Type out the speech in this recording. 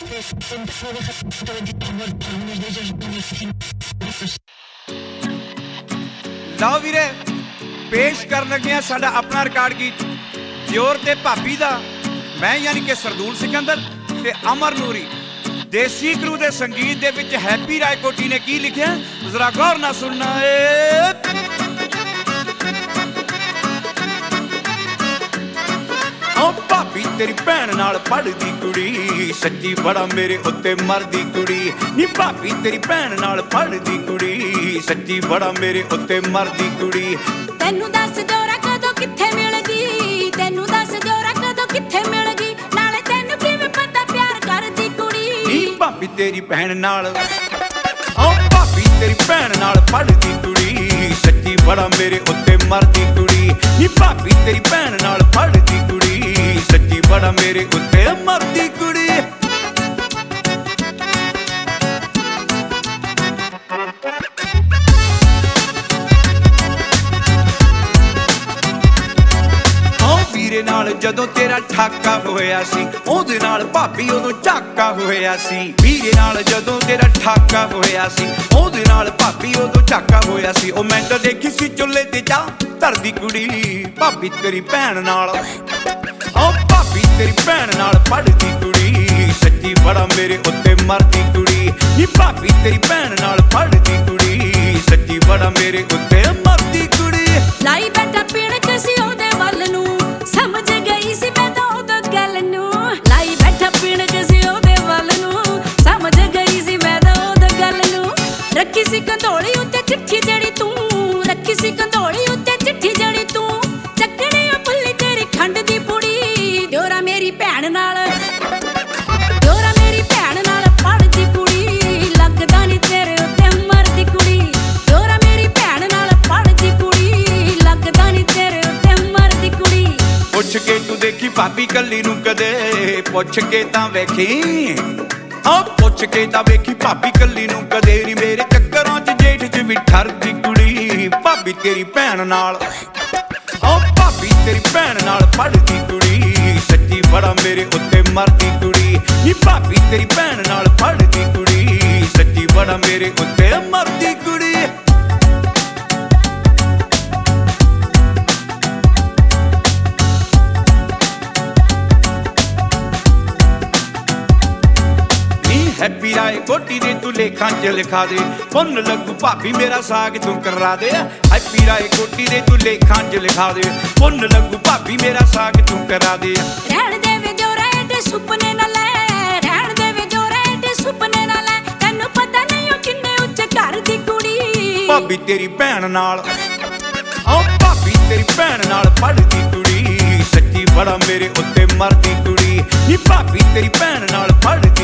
ਲਓ ਵੀਰੇ, ਪੇਸ਼ ਕਰਨ ਲੱਗੇ ਆ ਸਾਡਾ ਆਪਣਾ ਰਿਕਾਰਡ ਗੀਤ ਦਿਓਰ ਤੇ ਭਾਬੀ ਦਾ। ਮੈਂ ਯਾਨੀ ਕਿ ਸਰਦੂਲ ਸਿਕੰਦਰ ਤੇ ਅਮਰ ਨੂਰੀ। ਦੇਸੀ ਕਰੂ ਦੇ ਸੰਗੀਤ ਦੇ ਵਿੱਚ ਹੈਪੀ ਰਾਏਕੋਟੀ ਨੇ ਕੀ ਲਿਖਿਆ, ਜ਼ਰਾ ਗੌਰ ਨਾਲ ਸੁਣਨਾ ਏ। ਭਾਬੀ ਤੇਰੀ ਭੈਣ ਨਾਲ ਪੜ੍ਹਦੀ ਕੁੜੀ, ਸੱਚੀ ਬੜਾ ਮੇਰੇ ਉੱਤੇ ਮਰਦੀ ਕੁੜੀ ਨੀ। ਭਾਬੀ ਤੇਰੀ ਭੈਣ ਨਾਲ ਪੜ੍ਹਦੀ ਕੁੜੀ, ਸੱਚੀ ਬੜਾ ਮੇਰੇ ਉੱਤੇ ਮਰਦੀ ਕੁੜੀ। ਤੈਨੂੰ ਦੱਸ ਦਿਓਰਾ ਕਦੋਂ ਕਿੱਥੇ ਮਿਲ ਗਈ, ਤੈਨੂੰ ਦੱਸ ਦਿਓਰਾ ਕਦੋਂ ਕਿੱਥੇ ਮਿਲ ਗਈ, ਨਾਲੇ ਤੈਨੂੰ ਕਿਵੇਂ ਪਤਾ ਪਿਆਰ ਕਰਦੀ ਕੁੜੀ ਨੀ। ਭਾਬੀ ਤੇਰੀ ਭੈਣ ਨਾਲ, ਭਾਬੀ ਤੇਰੀ ਭੈਣ ਨਾਲ ਪੜ੍ਹਦੀ ਕੁੜੀ, ਸੱਚੀ ਬੜਾ ਮੇਰੇ ਉੱਤੇ ਮਰਦੀ ਕੁੜੀ ਨੀ। ਭਾਬੀ ਤੇਰੀ ਭੈਣ ਨਾਲ ਪੜ੍ਹਦੀ ਕੁੜੀ, ਸੱਚੀ ਬੜਾ ਮੇਰੇ ਉੱਤੇ ਮਰਦੀ ਕੁੜੀ। ਵੀਰੇ ਨਾਲ ਜਦੋਂ ਤੇਰਾ ਠਾਕਾ ਹੋਇਆ ਸੀ, ਉਹਦੇ ਨਾਲ ਭਾਬੀ ਉਦੋਂ ਝਾਕਾ ਹੋਇਆ ਸੀ। ਵੀਰੇ ਨਾਲ ਜਦੋਂ ਤੇਰਾ ਠਾਕਾ ਹੋਇਆ ਸੀ, ਉਹਦੇ ਨਾਲ ਭਾਬੀ ਉਦੋਂ ਝਾਕਾ ਹੋਇਆ ਸੀ। ਉਹ ਮੈਂ ਤਾਂ ਦੇਖੀ ਸੀ ਚੁੱਲ੍ਹੇ ਤੇ ਚਾਹ ਧਰਦੀ ਕੁੜੀ, ਭਾਬੀ ਤੇਰੀ ਭੈਣ ਨਾਲ। ਭਾਬੀ ਤੇਰੀ ਭੈਣ ਨਾਲ ਪੜ੍ਹਦੀ ਕੁੜੀ, ਸੱਚੀ ਬੜਾ ਮੇਰੇ ਉੱਤੇ ਮਰਦੀ ਕੁੜੀ ਨੀ। ਭਾਬੀ ਤੇਰੀ ਭੈਣ ਨਾਲ ਪੜ੍ਹਦੀ ਕੁੜੀ, ਸੱਚੀ ਬੜਾ ਮੇਰੇ ਉੱਤੇ ਮਰਦੀ ਕੁੜੀ। ਲਾਈ ਬੈਠਾ ਪੀਣਕ ਸੀ ਉਹਦੇ ਵੱਲ ਨੂੰ, ਸਮਝ ਗਈ ਸੀ ਮੈਂ ਤਾਂ ਉਦੋਂ ਗੱਲ ਨੂੰ। ਲਾਈ ਬੈਠਾ ਪੀਣਕ ਸੀ ਉਹਦੇ ਵੱਲ ਨੂੰ, ਸਮਝ ਗਈ ਸੀ ਮੈਂ ਤਾਂ ਉਦੋਂ ਗੱਲ ਨੂੰ। ਰੱਖੀ ਸੀ ਕੰਧੋਲੀ ਉੱਤੇ ਚਿੱਠੀ ਜਿਹੜੀ ਤੂੰ, ਰੱਖੀ ਸੀ ਕੰਧੋਲੀ ਉੱਤੇ ਚਿੱਠੀ ਜਿਹੜੀ ਤੂੰ। ਚੱਕਣੀ ਉਹ ਭੁੱਲੀ ਤੇਰੀ ਖੰਡ ਦੀ ਪੁੜੀ, ਦਿਓਰਾ ਮੇਰੀ ਭੈਣ ਨਾਲ, ਦਿਓਰਾ ਮੇਰੀ ਭੈਣ ਨਾਲ ਪੜ੍ਹਦੀ ਕੁੜੀ, ਲੱਗਦਾ ਨੀ ਤੇਰੇ ਉੱਤੇ ਮਰਦੀ ਕੁੜੀ। ਦਿਓਰਾ ਮੇਰੀ ਭੈਣ ਨਾਲ ਪੜ੍ਹਦੀ ਕੁੜੀ, ਲੱਗਦਾ ਨੀ ਤੇਰੇ ਉੱਤੇ ਮਰਦੀ ਕੁੜੀ। ਪੁੱਛ ਕੇ ਤੂੰ ਦੇਖੀ ਭਾਬੀ ਕੱਲੀ ਨੂੰ ਕਦੇ, ਪੁੱਛ ਕੇ ਤਾਂ ਵੇਖੀ, ਪੁੱਛ ਕੇ ਤਾਂ ਵੇਖੀ ਭਾਬੀ ਕੱਲੀ ਨੂੰ ਕਦੇ ਨੀ। ਮੇਰੇ ਚੱਕਰਾਂ 'ਚ ਜੇਠ 'ਚ ਵੀ ਠਰਦੀ ਕੁੜੀ, ਭਾਬੀ ਤੇਰੀ ਭੈਣ ਨਾਲ। ਭਾਬੀ ਤੇਰੀ ਭੈਣ ਨਾਲ ਪੜ੍ਹਦੀ ਕੁੜੀ, ਸੱਚੀ ਬੜਾ ਮੇਰੇ ਉੱਤੇ ਮਰਦੀ ਕੁੜੀ ਨੀ। ਭਾਬੀ ਤੇਰੀ ਭੈਣ ਨਾਲ ਪੜ੍ਹਦੀ ਕੁੜੀ, ਸੱਚੀ ਬੜਾ ਮੇਰੇ ਉੱਤੇ ਮਰਦੀ ਕੁੜੀ। ਹੈਪੀ ਰਾਏਕੋਟੀ ਦੇ ਤੂੰ ਲੇਖਾਂ 'ਚ ਲਿਖਾ ਦੇ, ਪੁੰਨ ਲੱਗੂ ਭਾਬੀ ਮੇਰਾ ਸਾਗ ਤੂੰ ਕਰਾ ਦੇ। ਹੈਪੀ ਰਾਏਕੋਟੀ ਦੇ ਤੂੰ ਲੇਖਾਂ 'ਚ ਲਿਖਾ ਦੇ, ਪੁੰਨ ਲੱਗੂ ਭਾਬੀ ਮੇਰਾ ਸਾਗ ਤੂੰ ਕਰਾ ਦੇ। ਰਹਿਣ ਦੇ ਵੇ ਦਿਓਰਾ ਏਡੇ ਸੁਪਨੇ ਨਾ ਲੈ, ਰਹਿਣ ਦੇ ਵੇ ਦਿਓਰਾ ਏਡੇ ਸੁਪਨੇ ਨਾ ਲੈ। ਤੈਨੂੰ ਪਤਾ ਨਹੀਂ ਉਹ ਕਿੰਨੇ ਉੱਚੇ ਘਰ ਦੀ ਕੁੜੀ, ਭਾਬੀ ਤੇਰੀ ਭੈਣ ਨਾਲ। ਭਾਬੀ ਤੇਰੀ ਭੈਣ ਨਾਲ ਪੜ੍ਹਦੀ ਕੁੜੀ, ਸੱਚੀ ਬੜਾ ਮੇਰੇ ਉੱਤੇ ਮਰਦੀ ਕੁੜੀ ਨੀ। ਭਾਬੀ ਤੇਰੀ ਭੈਣ ਨਾਲ ਪੜ੍ਹਦੀ